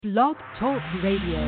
Blog Talk Radio.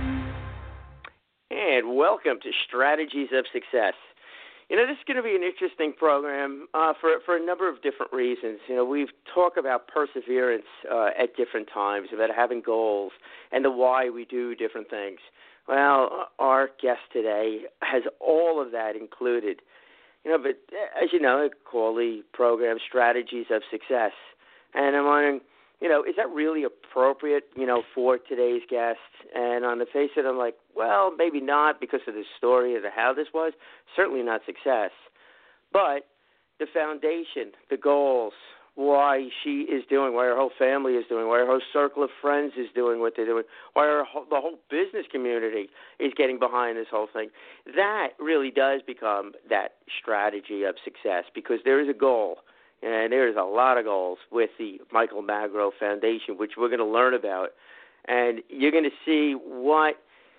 And welcome to Strategies of Success. This is going to be an interesting program for a number of different reasons. We've talked about perseverance at different times, about having goals, and the why we do different things. Well, our guest today has all of that included. But as you know, I call the program Strategies of Success. And I'm wondering, is that really appropriate, for today's guest? And on the face of it, I'm like, well, maybe not because of the story of how this was. Certainly not success. But the foundation, the goals, why she is doing, why her whole family is doing, why her whole circle of friends is doing what they're doing, why the whole business community is getting behind this whole thing. That really does become that strategy of success because there is a goal. And there's a lot of goals with the Michael Magro Foundation, which we're going to learn about. And you're going to see what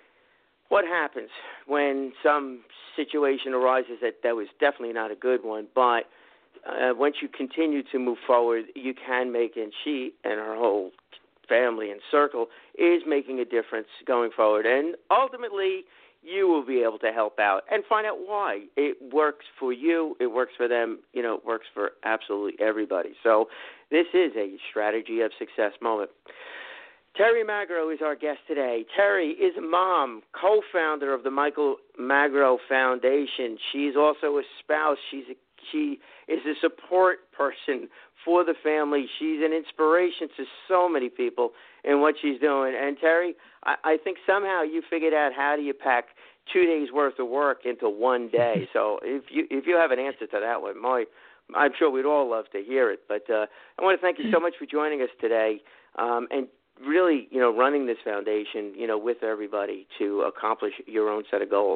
happens when some situation arises that was definitely not a good one. But once you continue to move forward, you can make, and she and her whole family and circle is making a difference going forward. And ultimately, you will be able to help out and find out why. It works for you. It works for them. It works for absolutely everybody. So this is a strategy of success moment. Terry Magro is our guest today. Terry is a mom, co-founder of the Michael Magro Foundation. She's also a spouse. She is a support person for the family. She's an inspiration to so many people in what she's doing. And Terry, I think somehow you figured out how do you pack 2 days worth of work into one day. So if you have an answer to that one, I'm sure we'd all love to hear it. But I want to thank you so much for joining us today and really, running this foundation, with everybody to accomplish your own set of goals.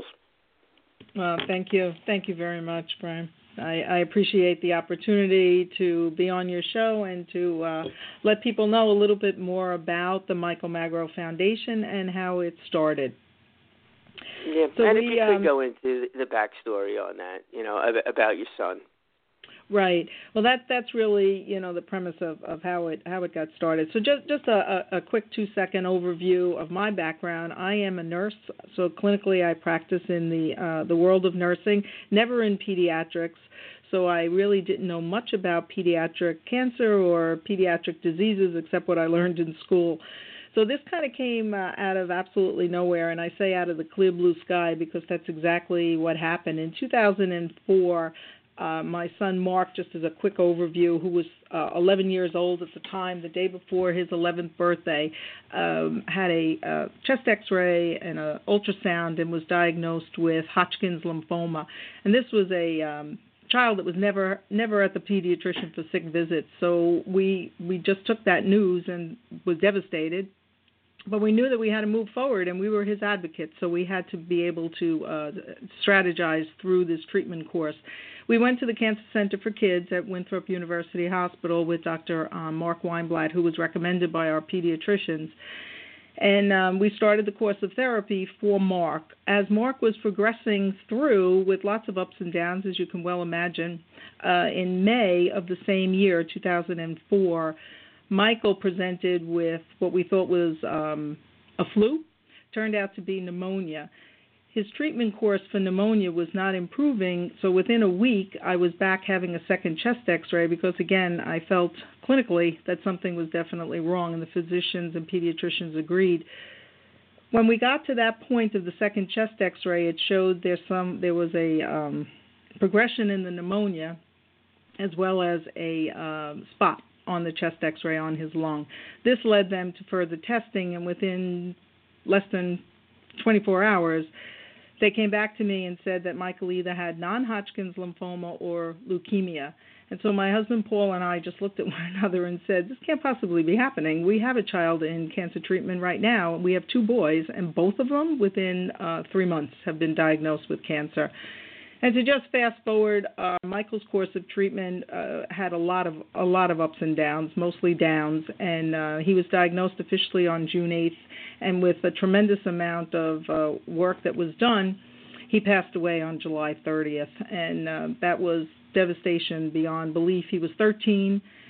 Well, thank you. Thank you very much, Brian. I appreciate the opportunity to be on your show and to let people know a little bit more about the Michael Magro Foundation and how it started. Yeah, so and if you could go into the backstory on that, about your son. Right. Well, that's really, the premise of how it got started. So just a quick 2-second overview of my background. I am a nurse, so clinically I practice in the world of nursing, never in pediatrics. So I really didn't know much about pediatric cancer or pediatric diseases except what I learned in school. So this kind of came out of absolutely nowhere, and I say out of the clear blue sky because that's exactly what happened. In 2004, my son Mark, just as a quick overview, who was 11 years old at the time, the day before his 11th birthday, had a chest x-ray and an ultrasound and was diagnosed with Hodgkin's lymphoma. And this was a child that was never at the pediatrician for sick visits. So we just took that news and was devastated. But we knew that we had to move forward, and we were his advocates, so we had to be able to strategize through this treatment course. We went to the Cancer Center for Kids at Winthrop University Hospital with Dr. Mark Weinblatt, who was recommended by our pediatricians. And we started the course of therapy for Mark. As Mark was progressing through with lots of ups and downs, as you can well imagine, in May of the same year, 2004, Michael presented with what we thought was a flu. Turned out to be pneumonia. His treatment course for pneumonia was not improving, so within a week I was back having a second chest x-ray because, again, I felt clinically that something was definitely wrong, and the physicians and pediatricians agreed. When we got to that point of the second chest x-ray, it showed there was a progression in the pneumonia as well as a spot on the chest x-ray on his lung. This led them to further testing, and within less than 24 hours, they came back to me and said that Michael either had non-Hodgkin's lymphoma or leukemia. And so my husband Paul and I just looked at one another and said, this can't possibly be happening. We have a child in cancer treatment right now. We have 2 boys, and both of them within 3 months have been diagnosed with cancer. And to just fast forward, Michael's course of treatment had a lot of ups and downs, mostly downs, and he was diagnosed officially on June 8th, and with a tremendous amount of work that was done, he passed away on July 30th, and that was devastation beyond belief. He was 13,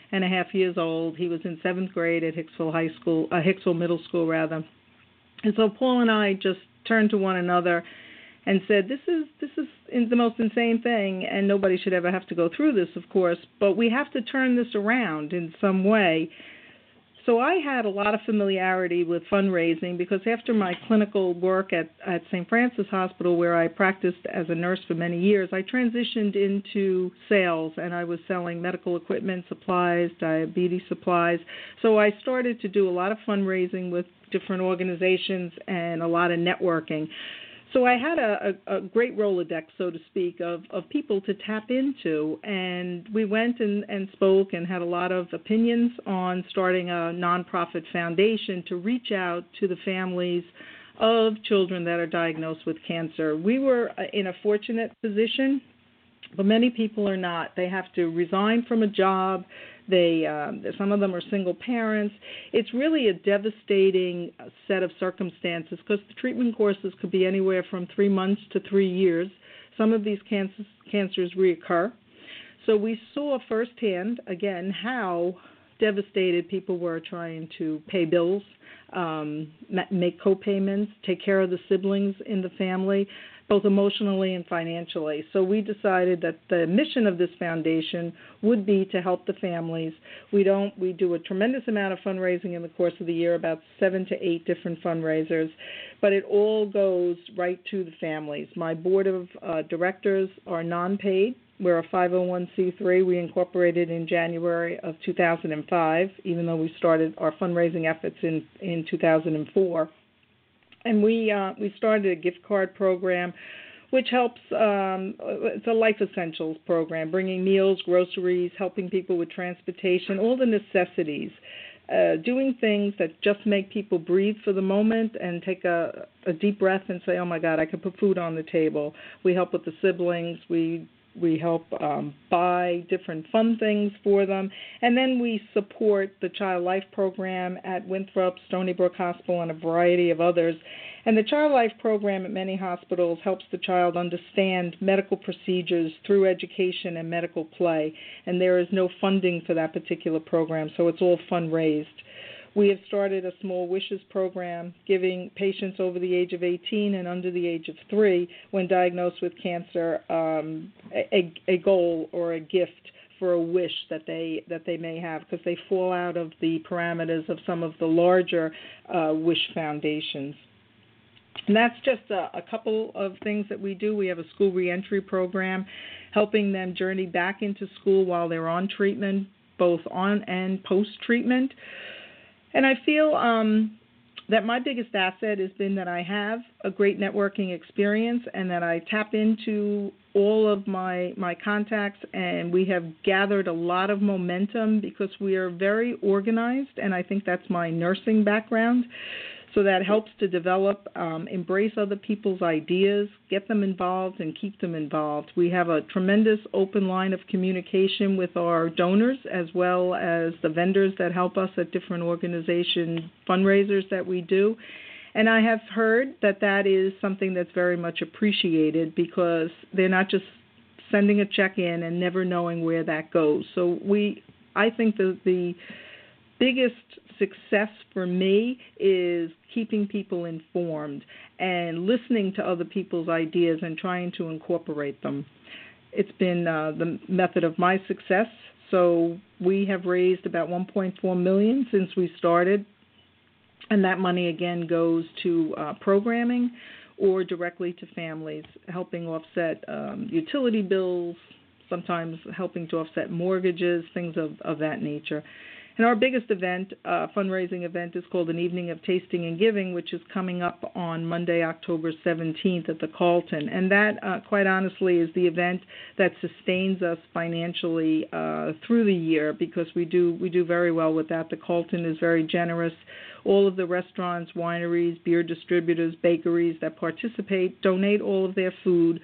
and a half years old. He was in 7th grade at Hicksville Middle School, rather. And so Paul and I just turned to one another and said, this is the most insane thing, and nobody should ever have to go through this, of course, but we have to turn this around in some way. So I had a lot of familiarity with fundraising because after my clinical work at St. Francis Hospital, where I practiced as a nurse for many years, I transitioned into sales, and I was selling medical equipment, supplies, diabetes supplies. So I started to do a lot of fundraising with different organizations and a lot of networking. So I had a great Rolodex, so to speak, of people to tap into, and we went and spoke and had a lot of opinions on starting a nonprofit foundation to reach out to the families of children that are diagnosed with cancer. We were in a fortunate position, but many people are not. They have to resign from a job. Some of them are single parents. It's really a devastating set of circumstances because the treatment courses could be anywhere from 3 months to 3 years. Some of these cancers reoccur. So we saw firsthand, again, how devastated people were trying to pay bills, make co-payments, take care of the siblings in the family, both emotionally and financially. So we decided that the mission of this foundation would be to help the families. We do a tremendous amount of fundraising in the course of the year, about 7 to 8 different fundraisers, but it all goes right to the families. My board of directors are non-paid. We're a 501c3. We incorporated in January of 2005, even though we started our fundraising efforts in 2004. And we started a gift card program, which helps. It's a life essentials program, bringing meals, groceries, helping people with transportation, all the necessities, doing things that just make people breathe for the moment and take a deep breath and say, oh, my God, I could put food on the table. We help with the siblings. We help buy different fun things for them. And then we support the Child Life Program at Winthrop, Stony Brook Hospital, and a variety of others. And the Child Life Program at many hospitals helps the child understand medical procedures through education and medical play. And there is no funding for that particular program, so it's all fundraised. We have started a Small Wishes program, giving patients over the age of 18 and under the age of 3, when diagnosed with cancer, a goal or a gift for a wish that they may have, because they fall out of the parameters of some of the larger wish foundations. And that's just a couple of things that we do. We have a school reentry program, helping them journey back into school while they're on treatment, both on and post-treatment. And I feel that my biggest asset has been that I have a great networking experience and that I tap into all of my contacts, and we have gathered a lot of momentum because we are very organized, and I think that's my nursing background. So that helps to develop, embrace other people's ideas, get them involved, and keep them involved. We have a tremendous open line of communication with our donors as well as the vendors that help us at different organization fundraisers that we do. And I have heard that is something that's very much appreciated because they're not just sending a check in and never knowing where that goes. So I think the biggest success for me is keeping people informed and listening to other people's ideas and trying to incorporate them. It's been the method of my success. So we have raised about $1.4 million since we started, and that money again goes to programming or directly to families, helping offset utility bills, sometimes helping to offset mortgages, things of that nature. And our biggest event, fundraising event, is called An Evening of Tasting and Giving, which is coming up on Monday, October 17th at the Carlton. And that, quite honestly, is the event that sustains us financially through the year because we do very well with that. The Carlton is very generous. All of the restaurants, wineries, beer distributors, bakeries that participate donate all of their food.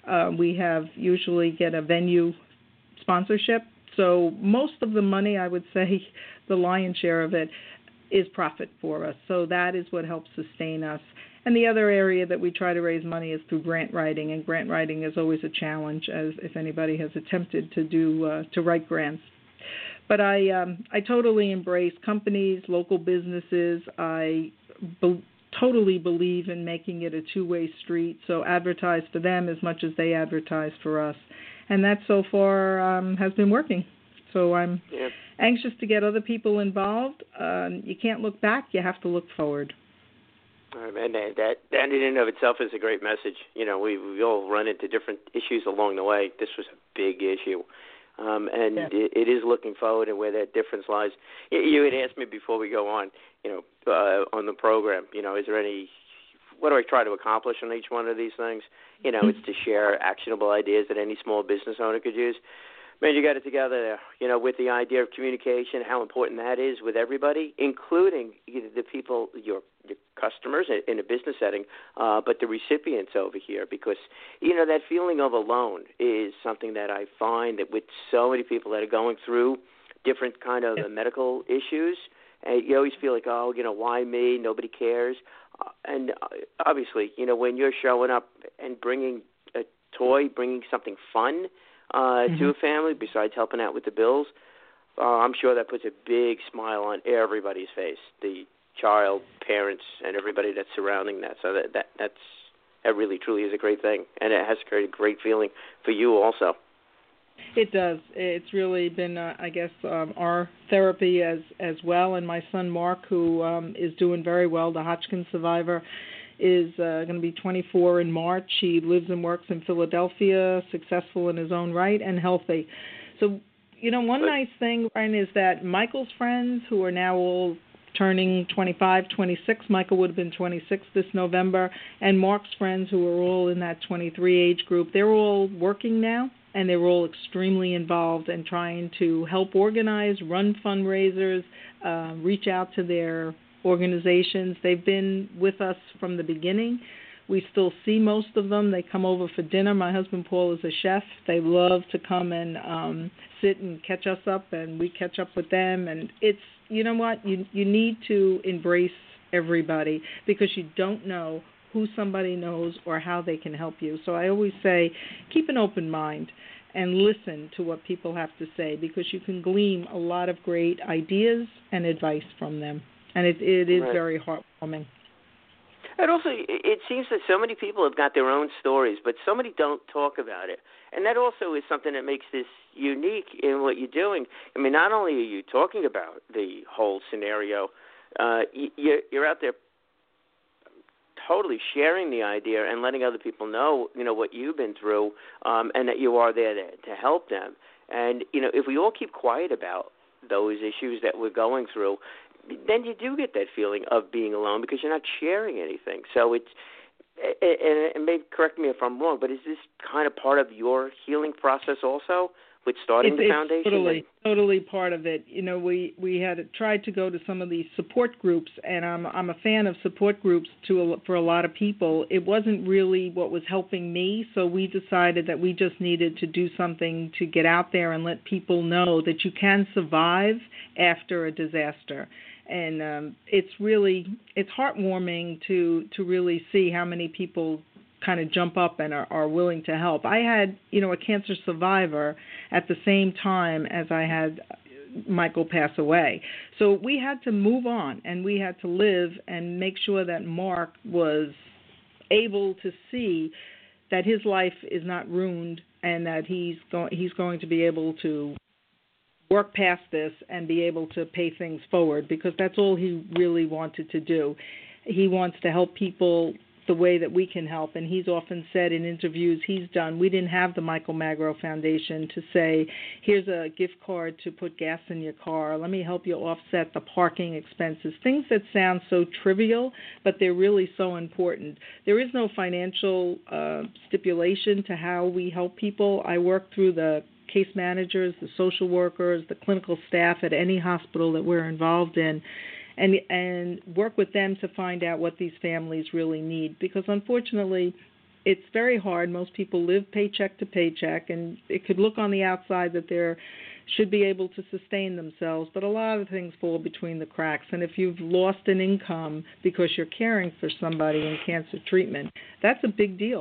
We usually get a venue sponsorship. So most of the money, I would say, the lion's share of it, is profit for us. So that is what helps sustain us. And the other area that we try to raise money is through grant writing, and grant writing is always a challenge, as if anybody has attempted to write grants. But I totally embrace companies, local businesses. I totally believe in making it a two-way street, so advertise for them as much as they advertise for us. And that so far has been working. So I'm anxious to get other people involved. You can't look back, you have to look forward. And that in and of itself is a great message. You know, we all run into different issues along the way. This was a big issue. It is looking forward and where that difference lies. You had asked me before we go on, on the program, is there what do I try to accomplish on each one of these things? It's to share actionable ideas that any small business owner could use. Man, you got it together there, with the idea of communication, how important that is with everybody, including the people, your customers in a business setting, but the recipients over here, because, that feeling of alone is something that I find that with so many people that are going through different kind of medical issues, you always feel like, why me? Nobody cares. And obviously, when you're showing up and bringing a toy, bringing something fun to a family besides helping out with the bills, I'm sure that puts a big smile on everybody's face, the child, parents, and everybody that's surrounding that. So that really truly is a great thing, and it has created a great feeling for you also. It does. It's really been, our therapy as well. And my son Mark, who is doing very well, the Hodgkin survivor, is going to be 24 in March. He lives and works in Philadelphia, successful in his own right and healthy. So, one nice thing, Brian, is that Michael's friends, who are now all turning 25, 26, Michael would have been 26 this November, and Mark's friends, who are all in that 23 age group, they're all working now, and they're all extremely involved in trying to help organize, run fundraisers, reach out to their organizations. They've been with us from the beginning. We still see most of them. They come over for dinner. My husband Paul is a chef. They love to come and sit and catch us up, and we catch up with them. And it's, you need to embrace everybody, because you don't know who somebody knows or how they can help you. So I always say, keep an open mind and listen to what people have to say, because you can glean a lot of great ideas and advice from them. And it is very heartwarming. And also, it seems that so many people have got their own stories, but so many don't talk about it. And that also is something that makes this unique in what you're doing. I mean, not only are you talking about the whole scenario, you're out there totally sharing the idea and letting other people know, what you've been through, and that you are there to help them. And, if we all keep quiet about those issues that we're going through, then you do get that feeling of being alone, because you're not sharing anything. So and maybe correct me if I'm wrong, but is this kind of part of your healing process also, with starting the foundation? It's totally part of it. We had tried to go to some of these support groups, and I'm a fan of support groups for a lot of people. It wasn't really what was helping me, so we decided that we just needed to do something to get out there and let people know that you can survive after a disaster. And it's heartwarming to really see how many people kind of jump up and are willing to help. I had, a cancer survivor at the same time as I had Michael pass away. So we had to move on, and we had to live and make sure that Mark was able to see that his life is not ruined, and that he's going to be able to work past this and be able to pay things forward, because that's all he really wanted to do. He wants to help people the way that we can help, and he's often said in interviews he's done, we didn't have the Michael Magro Foundation to say, here's a gift card to put gas in your car, let me help you offset the parking expenses, things that sound so trivial, but they're really so important. There is no financial stipulation to how we help people. I work through the case managers, the social workers, the clinical staff at any hospital that we're involved in, and work with them to find out what these families really need. Because unfortunately, it's very hard. Most people live paycheck to paycheck, and it could look on the outside that they should be able to sustain themselves, but a lot of things fall between the cracks. And if you've lost an income because you're caring for somebody in cancer treatment, that's a big deal.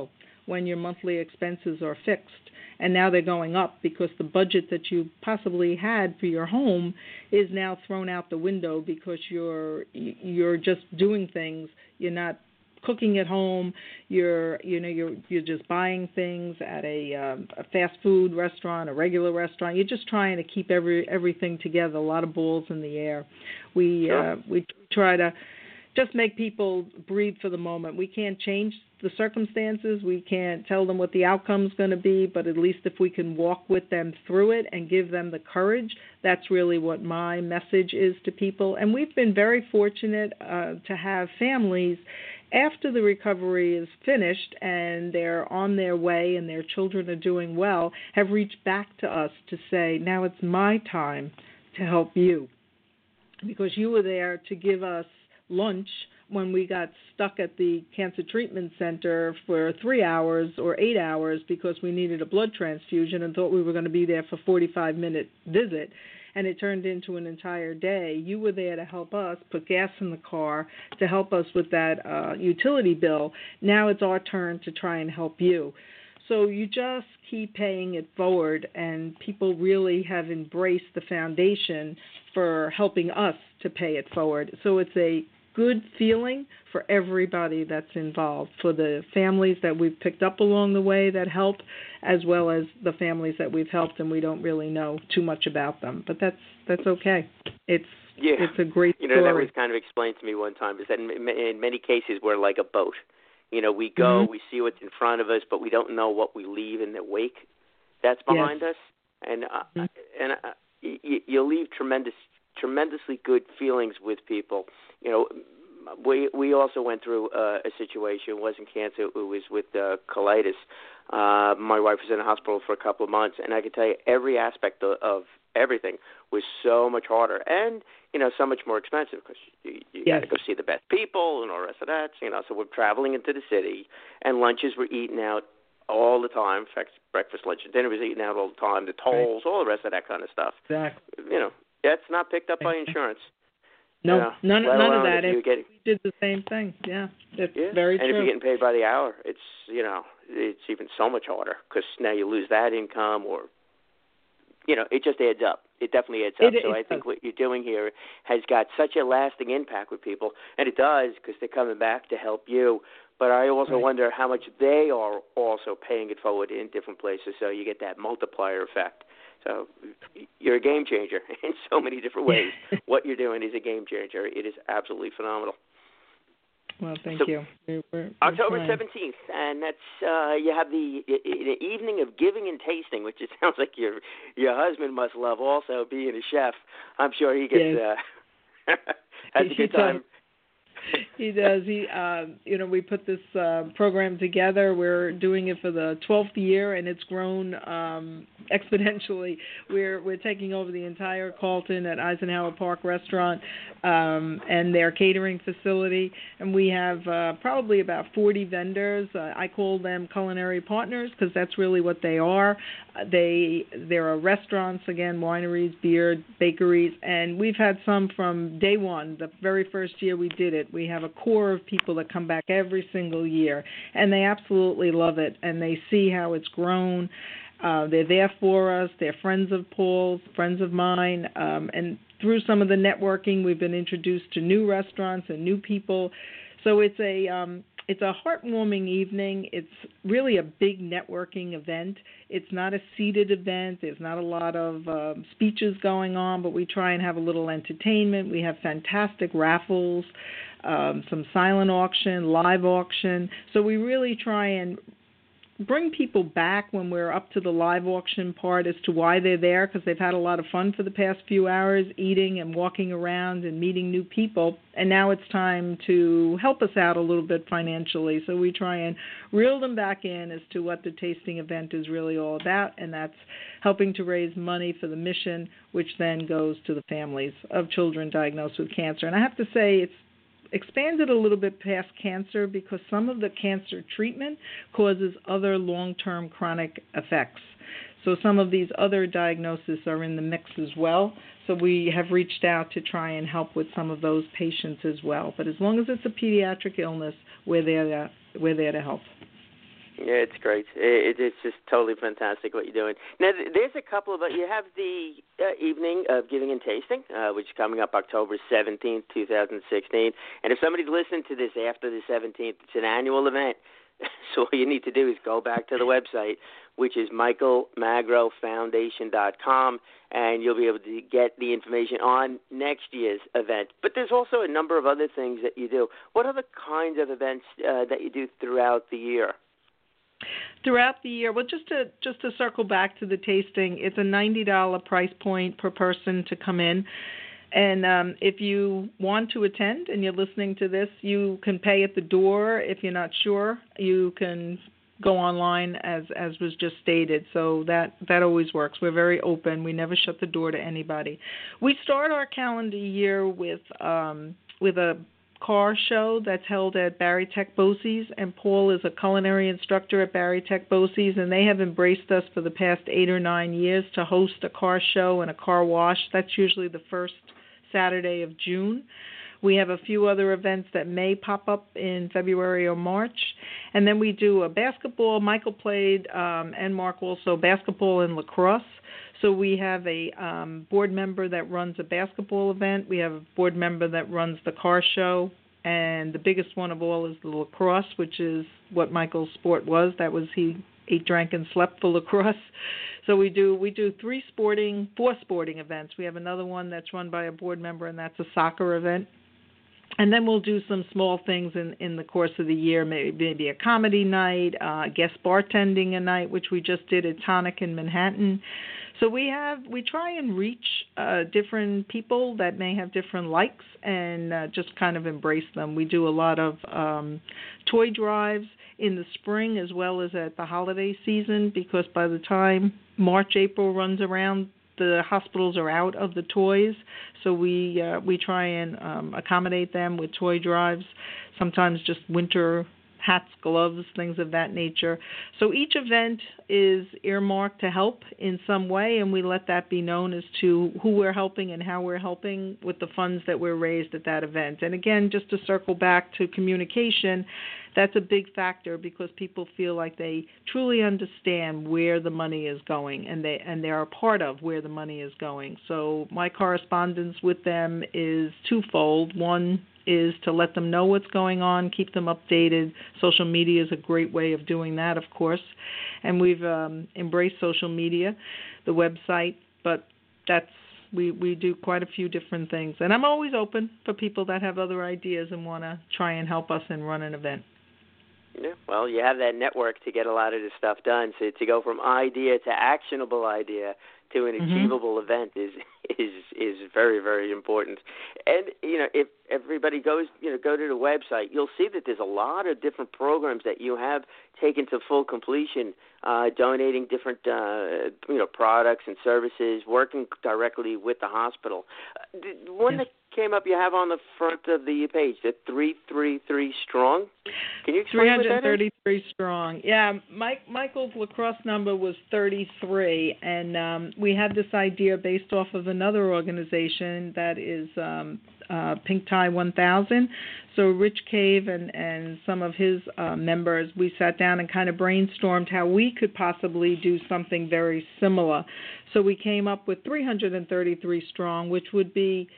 when your monthly expenses are fixed. And now they're going up because the budget that you possibly had for your home is now thrown out the window because you're just doing things. You're not cooking at home. You're just buying things at a fast food restaurant, a regular restaurant. You're just trying to keep everything together. A lot of balls in the air. We try to just make people breathe for the moment. We can't change the circumstances. We can't tell them what the outcome's going to be, but at least if we can walk with them through it and give them the courage, that's really what my message is to people. And we've been very fortunate to have families, after the recovery is finished and they're on their way and their children are doing well, have reached back to us to say, now it's my time to help you, because you were there to give us lunch when we got stuck at the cancer treatment center for 3 hours or 8 hours because we needed a blood transfusion and thought we were going to be there for a 45-minute visit, and it turned into an entire day. You were there to help us put gas in the car, to help us with that utility bill. Now it's our turn to try and help you. So you just keep paying it forward, and people really have embraced the foundation for helping us to pay it forward. So it's a good feeling for everybody that's involved, for the families that we've picked up along the way that help, as well as the families that we've helped and we don't really know too much about them. But that's okay. It's a great story. That was kind of explained to me one time, is that in many cases we're like a boat. We go, we see what's in front of us, but we don't know what we leave in the wake that's behind us. And you'll leave tremendously good feelings with people. We also went through a situation. It wasn't cancer. It was with colitis. My wife was in the hospital for a couple of months, and I can tell you every aspect of everything was so much harder and, so much more expensive because you got to go see the best people and all the rest of that. So we're traveling into the city, and lunches were eaten out all the time. In fact, breakfast, lunch, and dinner was eaten out all the time. The tolls, all the rest of that kind of stuff. Exactly. That's not picked up by insurance. No, none of that. We did the same thing. Yeah, it's very true. And if you're getting paid by the hour, it's it's even so much harder because now you lose that income, or it just adds up. It definitely adds up. So I think what you're doing here has got such a lasting impact with people, and it does because they're coming back to help you. But I also wonder how much they are also paying it forward in different places, so you get that multiplier effect. So you're a game changer in so many different ways. What you're doing is a game changer. It is absolutely phenomenal. Well, thank you. We're October fine. 17th, and that's you have the evening of giving and tasting, which it sounds like your husband must love also, being a chef. I'm sure he gets has a good time. He does. We put this program together. We're doing it for the 12th year, and it's grown exponentially. We're taking over the entire Carlton at Eisenhower Park Restaurant and their catering facility, and we have probably about 40 vendors. I call them culinary partners because that's really what they are. There are restaurants, again, wineries, beer, bakeries, and we've had some from day one, the very first year we did it. We have a core of people that come back every single year, and they absolutely love it, and they see how it's grown. They're there for us. They're friends of Paul's, friends of mine, and through some of the networking, we've been introduced to new restaurants and new people. So it's a heartwarming evening. It's really a big networking event. It's not a seated event. There's not a lot of speeches going on, but we try and have a little entertainment. We have fantastic raffles, some silent auction, live auction. So we really try and bring people back when we're up to the live auction part as to why they're there, because they've had a lot of fun for the past few hours eating and walking around and meeting new people, and now it's time to help us out a little bit financially. So we try and reel them back in as to what the tasting event is really all about, and that's helping to raise money for the mission, which then goes to the families of children diagnosed with cancer. And I have to say it's expanded a little bit past cancer because some of the cancer treatment causes other long-term chronic effects. So some of these other diagnoses are in the mix as well. So we have reached out to try and help with some of those patients as well. But as long as it's a pediatric illness, we're there to help. Yeah, it's great. It's just totally fantastic what you're doing. Now, there's a couple of you have the evening of giving and tasting, which is coming up October 17th, 2016. And if somebody's listening to this after the 17th, it's an annual event. So all you need to do is go back to the website, which is michaelmagrofoundation.com, and you'll be able to get the information on next year's event. But there's also a number of other things that you do. What are the kinds of events that you do throughout the year? Throughout the year, well, just to circle back to the tasting, it's a $90 price point per person to come in. And if you want to attend and you're listening to this, you can pay at the door. If you're not sure, you can go online as was just stated. So that always works. We're very open. We never shut the door to anybody. We start our calendar year with a car show that's held at Barry Tech BOCES, and Paul is a culinary instructor at Barry Tech BOCES, and they have embraced us for the past 8 or 9 years to host a car show and a car wash. That's usually the first Saturday of June. We have a few other events that may pop up in February or March. And then we do a basketball. Michael played, and Mark also, basketball and lacrosse. So we have a board member that runs a basketball event. We have a board member that runs the car show. And the biggest one of all is the lacrosse, which is what Michael's sport was. That was he ate, drank, and slept for lacrosse. So we do 4 sporting events. We have another one that's run by a board member, and that's a soccer event. And then we'll do some small things in the course of the year, maybe a comedy night, guest bartending a night, which we just did at Tonic in Manhattan. So we try and reach different people that may have different likes and just kind of embrace them. We do a lot of toy drives in the spring as well as at the holiday season, because by the time March, April runs around, the hospitals are out of the toys. So we try and accommodate them with toy drives, sometimes just winter hats, gloves, things of that nature. So each event is earmarked to help in some way, and we let that be known as to who we're helping and how we're helping with the funds that were raised at that event. And again, just to circle back to communication, that's a big factor, because people feel like they truly understand where the money is going, and they are a part of where the money is going. So my correspondence with them is twofold. One is to let them know what's going on, keep them updated. Social media is a great way of doing that, of course. And we've embraced social media, the website, but we do quite a few different things. And I'm always open for people that have other ideas and want to try and help us and run an event. Yeah, well, you have that network to get a lot of this stuff done. So to go from idea to actionable idea to an achievable event is very, very important. And if everybody goes go to the website, you'll see that there's a lot of different programs that you have taken to full completion, donating different products and services, working directly with the hospital. One that came up, you have on the front of the page, the 333 Strong. Can you explain what that is? 333 Strong. Yeah, Michael's lacrosse number was 33, and we had this idea based off of another organization that is Pink Tie 1000. So Rich Cave and some of his members, we sat down and kind of brainstormed how we could possibly do something very similar. So we came up with 333 Strong, which would be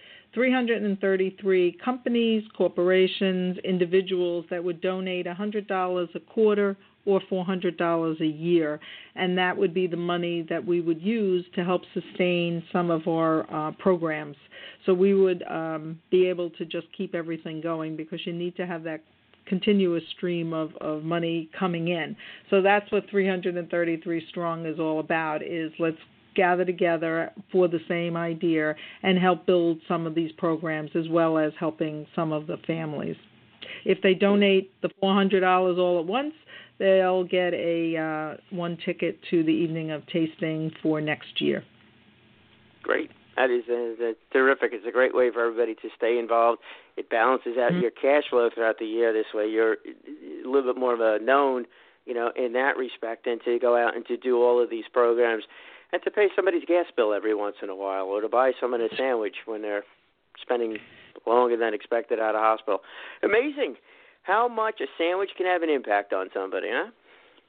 333 companies, corporations, individuals that would donate $100 a quarter or $400 a year, and that would be the money that we would use to help sustain some of our programs. So we would be able to just keep everything going, because you need to have that continuous stream of money coming in. So that's what 333 Strong is all about, is let's gather together for the same idea and help build some of these programs, as well as helping some of the families. If they donate the $400 all at once, they'll get a one ticket to the evening of tasting for next year. Great. That is terrific. It's a great way for everybody to stay involved. It balances out your cash flow throughout the year. This way you're a little bit more of a known, in that respect, and to go out and to do all of these programs and to pay somebody's gas bill every once in a while, or to buy someone a sandwich when they're spending longer than expected out of hospital. Amazing how much a sandwich can have an impact on somebody, huh?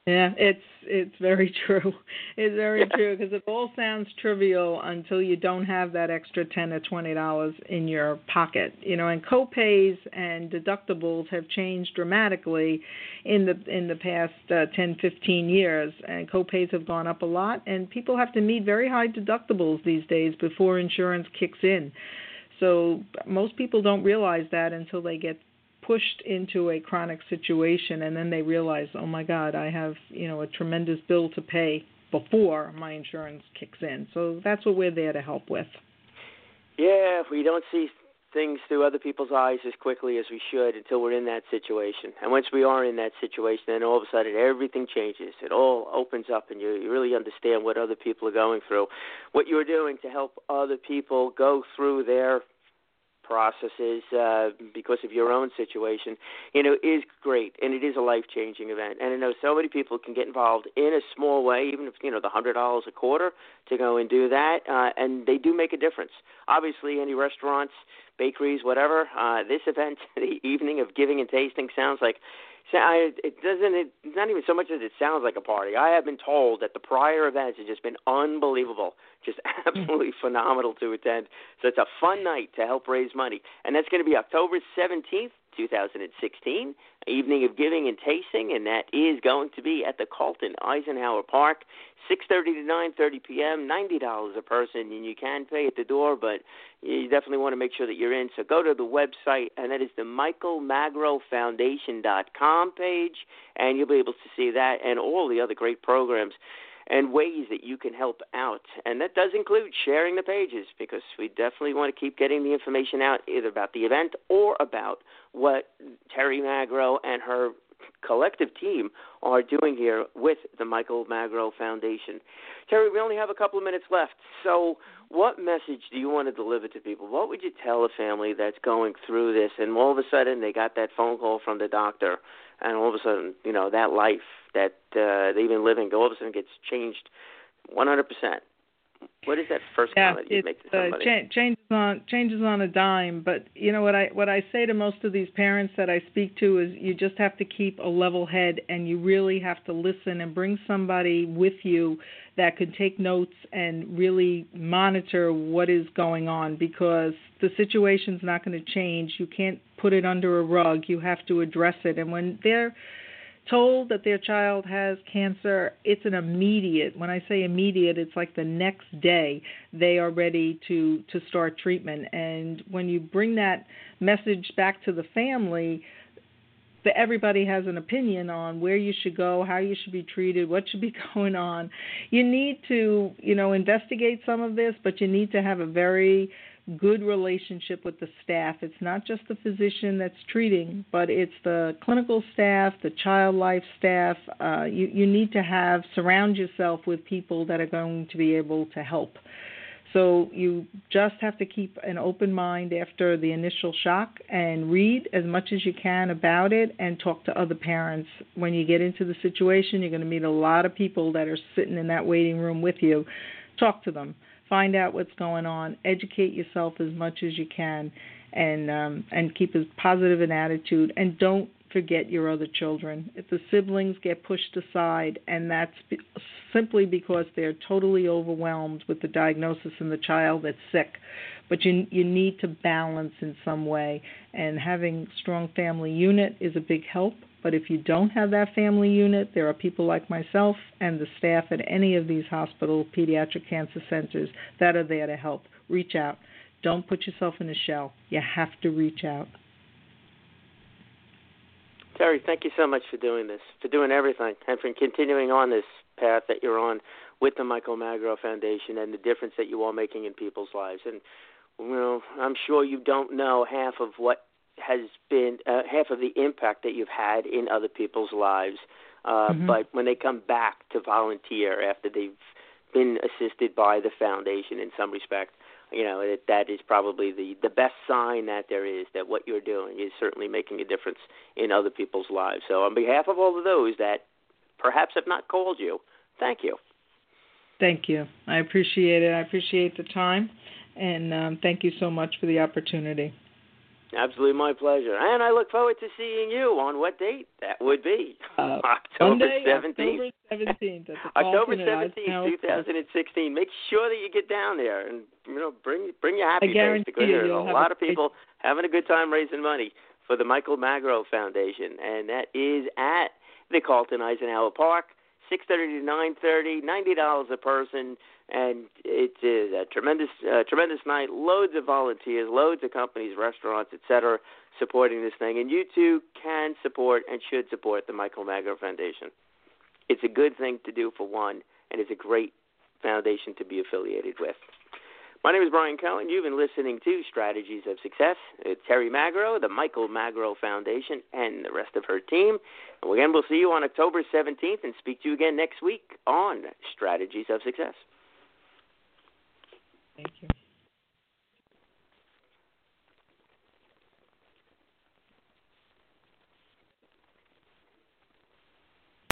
Yeah, it's very true. It's very true because it all sounds trivial until you don't have that extra $10 or $20 in your pocket. And co-pays and deductibles have changed dramatically in the past 10, 15 years, and co-pays have gone up a lot, and people have to meet very high deductibles these days before insurance kicks in. So most people don't realize that until they get pushed into a chronic situation, and then they realize, oh my God, I have a tremendous bill to pay before my insurance kicks in. So that's what we're there to help with. Yeah, we don't see things through other people's eyes as quickly as we should until we're in that situation. And once we are in that situation, then all of a sudden everything changes. It all opens up, and you really understand what other people are going through. What you're doing to help other people go through their processes because of your own situation, is great, and it is a life-changing event. And I know so many people can get involved in a small way, even if, the $100 a quarter to go and do that, and they do make a difference. Obviously, any restaurants, bakeries, whatever, this event, the evening of giving and tasting, sounds like it's not even so much as it sounds like a party. I have been told that the prior events have just been unbelievable, just absolutely phenomenal to attend. So it's a fun night to help raise money. And that's going to be October 17th, 2016, evening of giving and tasting, and that is going to be at the Carlton Eisenhower Park, 6:30 to 9:30 p.m., $90 a person, and you can pay at the door, but you definitely want to make sure that you're in. So go to the website, and that is the MichaelMagroFoundation.com page, and you'll be able to see that and all the other great programs and ways that you can help out. And that does include sharing the pages, because we definitely want to keep getting the information out either about the event or about what Terry Magro and her collective team are doing here with the Michael Magro Foundation. Terry, we only have a couple of minutes left. So what message do you want to deliver to people? What would you tell a family that's going through this, and all of a sudden they got that phone call from the doctor, and all of a sudden, that life that they've been living all of a sudden gets changed 100%? What is that first comment you make to somebody? Changes on a dime. But what I say to most of these parents that I speak to is you just have to keep a level head, and you really have to listen and bring somebody with you that could take notes and really monitor what is going on, because the situation's not going to change. You can't put it under a rug. You have to address it. And when they're told that their child has cancer, it's an immediate. When I say immediate, it's like the next day they are ready to start treatment. And when you bring that message back to the family, that everybody has an opinion on where you should go, how you should be treated, what should be going on. You need to, investigate some of this, but you need to have a very good relationship with the staff. It's not just the physician that's treating, but it's the clinical staff, the child life staff. You need to surround yourself with people that are going to be able to help. So you just have to keep an open mind after the initial shock and read as much as you can about it and talk to other parents. When you get into the situation, you're going to meet a lot of people that are sitting in that waiting room with you. Talk to them. Find out what's going on. Educate yourself as much as you can, and keep as positive an attitude. And don't forget your other children. If the siblings get pushed aside, and that's simply because they're totally overwhelmed with the diagnosis in the child that's sick. But you need to balance in some way, and having a strong family unit is a big help. But if you don't have that family unit, there are people like myself and the staff at any of these hospital pediatric cancer centers that are there to help. Reach out. Don't put yourself in a shell. You have to reach out. Terry, thank you so much for doing this, for doing everything, and for continuing on this path that you're on with the Michael Magro Foundation and the difference that you are making in people's lives. And I'm sure you don't know half of what has been half of the impact that you've had in other people's lives. But when they come back to volunteer after they've been assisted by the foundation in some respect, that is probably the best sign that there is, that what you're doing is certainly making a difference in other people's lives. So on behalf of all of those that perhaps have not called you, thank you. Thank you. I appreciate it. I appreciate the time, and thank you so much for the opportunity. Absolutely my pleasure. And I look forward to seeing you on what date? That would be October 17th. October 17th, 2016. Make sure that you get down there and bring your happy face, because there are a lot of people having a good time raising money for the Michael Magro Foundation, and that is at the Carlton Eisenhower Park, 6:30 to 9:30, $90 a person. And it is a tremendous night. Loads of volunteers, loads of companies, restaurants, etc., supporting this thing. And you too can support and should support the Michael Magro Foundation. It's a good thing to do for one, and it's a great foundation to be affiliated with. My name is Brian Cohen. You've been listening to Strategies of Success. It's Terry Magro, the Michael Magro Foundation, and the rest of her team. And again, we'll see you on October 17th and speak to you again next week on Strategies of Success. Thank you.